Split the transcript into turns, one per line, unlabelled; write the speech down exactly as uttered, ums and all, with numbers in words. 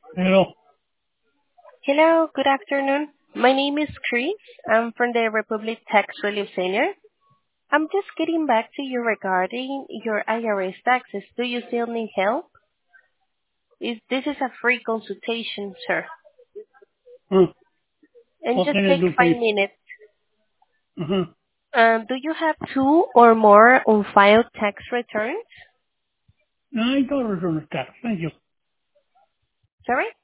Hello.
Hello, good afternoon. My name is Chris. I'm from the Republic Tax Relief Center. I'm just getting back to you regarding your I R S taxes. Do you still need help? Is This is a free consultation, sir,
Uh,
and
what
just
can I
take
do for
five
you?
minutes.
Uh-huh.
Um, Do you have two or more unfiled tax returns?
No, I thought it was on the tax. Thank you.
Sorry?